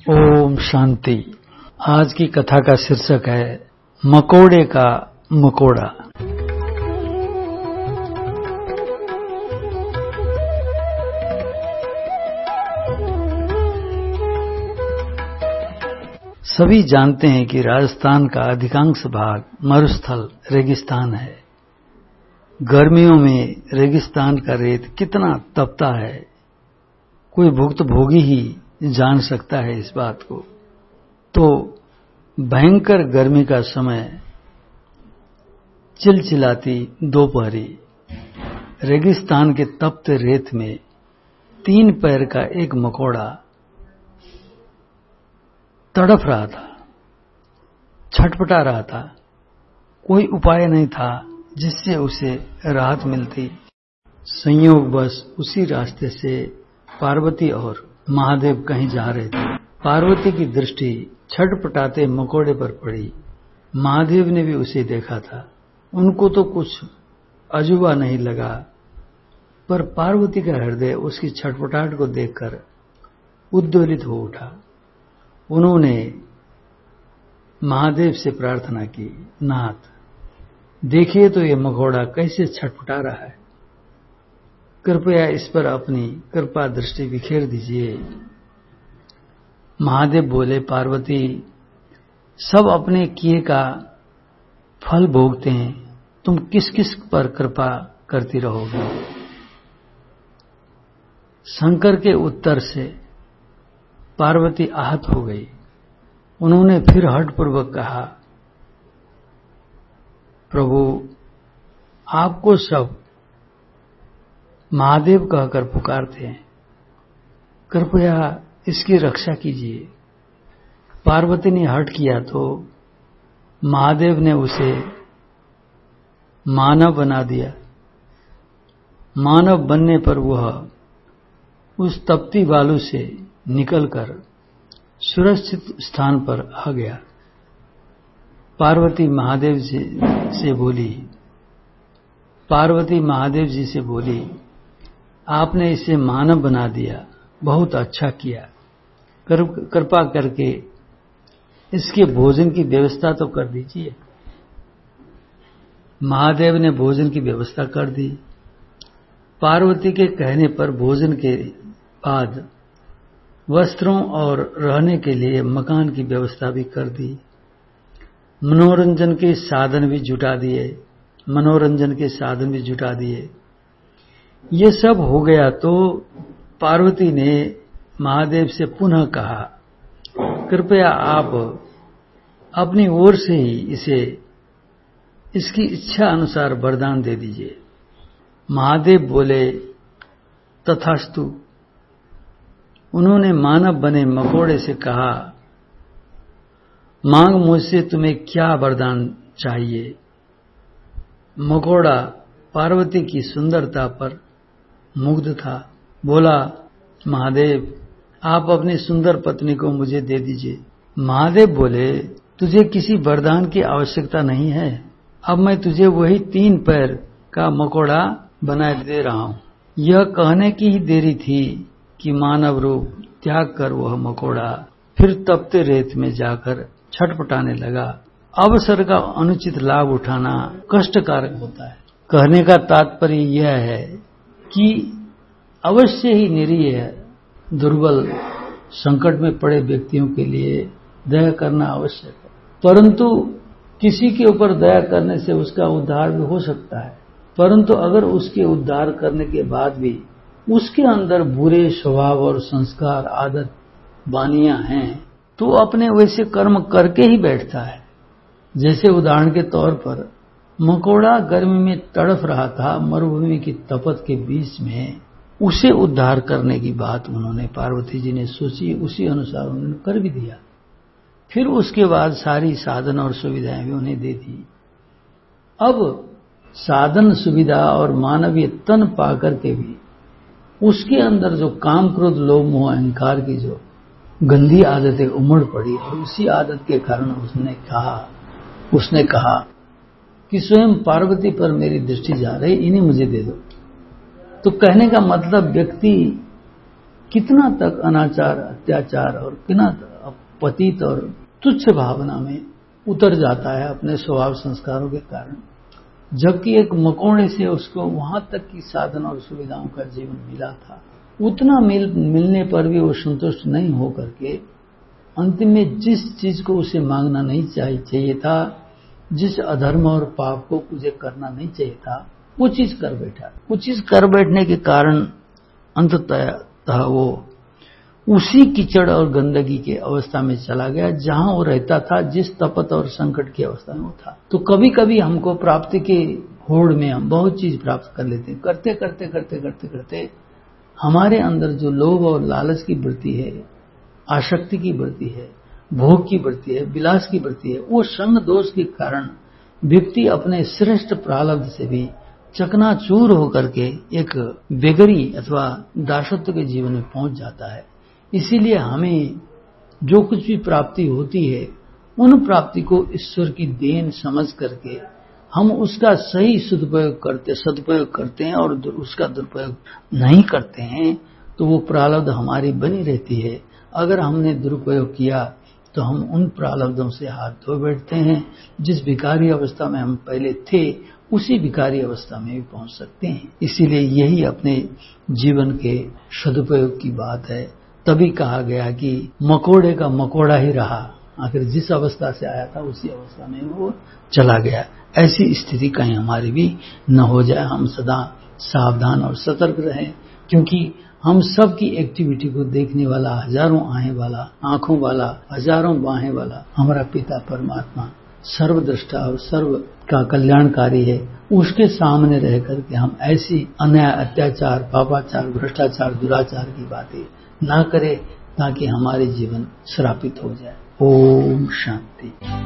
ओम शांति। आज की कथा का शीर्षक है मकोड़े का मकोड़ा। सभी जानते हैं कि राजस्थान का अधिकांश भाग मरुस्थल रेगिस्तान है। गर्मियों में रेगिस्तान का रेत कितना तपता है, कोई भुक्तभोगी ही जान सकता है इस बात को। तो भयंकर गर्मी का समय, चिलचिलाती दोपहरी, रेगिस्तान के तपते रेत में 3 पैर का एक मकोड़ा तड़फ रहा था, छटपटा रहा था। कोई उपाय नहीं था जिससे उसे राहत मिलती। संयोगवश उसी रास्ते से पार्वती और महादेव कहीं जा रहे थे। पार्वती की दृष्टि छटपटाते मकोड़े पर पड़ी। महादेव ने भी उसे देखा था। उनको तो कुछ अजूबा नहीं लगा, पर पार्वती का हृदय उसकी छटपटाहट को देखकर उद्वेलित हो उठा। उन्होंने महादेव से प्रार्थना की, नाथ देखिए तो ये मकोड़ा कैसे छटपटा रहा है, कृपया इस पर अपनी कृपा दृष्टि बिखेर दीजिए। महादेव बोले, पार्वती सब अपने किए का फल भोगते हैं, तुम किस किस पर कृपा करती रहोगे। शंकर के उत्तर से पार्वती आहत हो गई। उन्होंने फिर हठपूर्वक कहा, प्रभु आपको सब महादेव कहकर पुकारते हैं, कृपया इसकी रक्षा कीजिए। पार्वती ने हठ किया तो महादेव ने उसे मानव बना दिया। मानव बनने पर वह उस तपती बालू से निकलकर सुरक्षित स्थान पर आ गया। पार्वती महादेव जी से बोली, आपने इसे मानव बना दिया, बहुत अच्छा किया। कृपा करके इसके भोजन की व्यवस्था तो कर दीजिए। महादेव ने भोजन की व्यवस्था कर दी। पार्वती के कहने पर भोजन के बाद वस्त्रों और रहने के लिए मकान की व्यवस्था भी कर दी। मनोरंजन के साधन भी जुटा दिए। ये सब हो गया तो पार्वती ने महादेव से पुनः कहा, कृपया आप अपनी ओर से ही इसे इसकी इच्छा अनुसार वरदान दे दीजिए। महादेव बोले, तथास्तु। उन्होंने मानव बने मकोड़े से कहा, मांग मुझसे तुम्हें क्या वरदान चाहिए। मकोड़ा पार्वती की सुंदरता पर मुग्ध था। बोला, महादेव आप अपनी सुंदर पत्नी को मुझे दे दीजिए। महादेव बोले, तुझे किसी वरदान की आवश्यकता नहीं है। अब मैं तुझे वही 3 पैर का मकोड़ा बना दे रहा हूं। यह कहने की ही देरी थी कि मानव रूप त्याग कर वह मकोड़ा फिर तपते रेत में जाकर छटपटाने लगा। अवसर का अनुचित लाभ उठाना कष्टकारक होता है। कहने का तात्पर्य यह है कि अवश्य ही निरीह, दुर्बल, संकट में पड़े व्यक्तियों के लिए दया करना आवश्यक है, परंतु किसी के ऊपर दया करने से उसका उद्धार भी हो सकता है। परंतु अगर उसके उद्धार करने के बाद भी उसके अंदर बुरे स्वभाव और संस्कार, आदत, वानियां हैं, तो अपने वैसे कर्म करके ही बैठता है। जैसे उदाहरण के तौर पर मकोड़ा गर्मी में तड़फ रहा था, मरुभूमि की तपत के बीच में, उसे उद्धार करने की बात उन्होंने, पार्वती जी ने सोची, उसी अनुसार उन्होंने कर भी दिया। फिर उसके बाद सारी साधन और सुविधाएं भी उन्हें दे दी। अब साधन, सुविधा और मानवीय तन पाकर के भी उसके अंदर जो काम, क्रोध, लोभ, मोह, अहंकार की जो गंदी आदतें उमड़ पड़ी, और उसी आदत के कारण उसने कहा कि स्वयं पार्वती पर मेरी दृष्टि जा रही, इन्हें मुझे दे दो। तो कहने का मतलब व्यक्ति कितना तक अनाचार, अत्याचार और कितना पतित और तुच्छ भावना में उतर जाता है अपने स्वभाव संस्कारों के कारण, जबकि एक मकोड़े से उसको वहां तक की साधन और सुविधाओं का जीवन मिला था। उतना मिलने पर भी वो संतुष्ट नहीं हो करके अंतिम में जिस चीज को उसे मांगना नहीं चाहिए था, जिस अधर्म और पाप को मुझे करना नहीं चाहिए था, वो चीज कर बैठा। वो चीज कर बैठने के कारण अंततः वो उसी कीचड़ और गंदगी के अवस्था में चला गया जहां वो रहता था, जिस तपत और संकट की अवस्था में वो था। तो कभी कभी हमको प्राप्ति के होड़ में हम बहुत चीज प्राप्त कर लेते हैं। करते करते करते करते करते हमारे अंदर जो लोभ और लालच की वृत्ति है, आसक्ति की वृत्ति है, भोग की वृत्ति है, विलास की वृत्ति है, वो संग दोष के कारण व्यक्ति अपने श्रेष्ठ प्रारब्ध से भी चकनाचूर होकर के एक बेगरी अथवा दासत्व के जीवन में पहुंच जाता है। इसीलिए हमें जो कुछ भी प्राप्ति होती है, उन प्राप्ति को ईश्वर की देन समझ करके हम उसका सही सदुपयोग करते हैं और उसका दुरुपयोग नहीं करते हैं, तो वो प्रारब्ध हमारी बनी रहती है। अगर हमने दुरुपयोग किया तो हम उन प्रारब्धों से हाथ धो बैठते हैं। जिस भिखारी अवस्था में हम पहले थे, उसी भिखारी अवस्था में भी पहुंच सकते हैं। इसीलिए यही अपने जीवन के सदुपयोग की बात है। तभी कहा गया कि मकोड़े का मकोड़ा ही रहा, आखिर जिस अवस्था से आया था उसी अवस्था में वो चला गया। ऐसी स्थिति कहीं हमारी भी न हो जाए। हम सदा सावधान और सतर्क रहें, क्योंकि हम सब की एक्टिविटी को देखने वाला, हजारों आंखों वाला, हजारों बाहें वाला हमारा पिता परमात्मा सर्वद्रष्टा और सर्व का कल्याणकारी है। उसके सामने रह करके हम ऐसी अन्याय, अत्याचार, पापाचार, भ्रष्टाचार, दुराचार की बातें ना करें, ताकि हमारे जीवन श्रापित हो जाए। ओम शांति।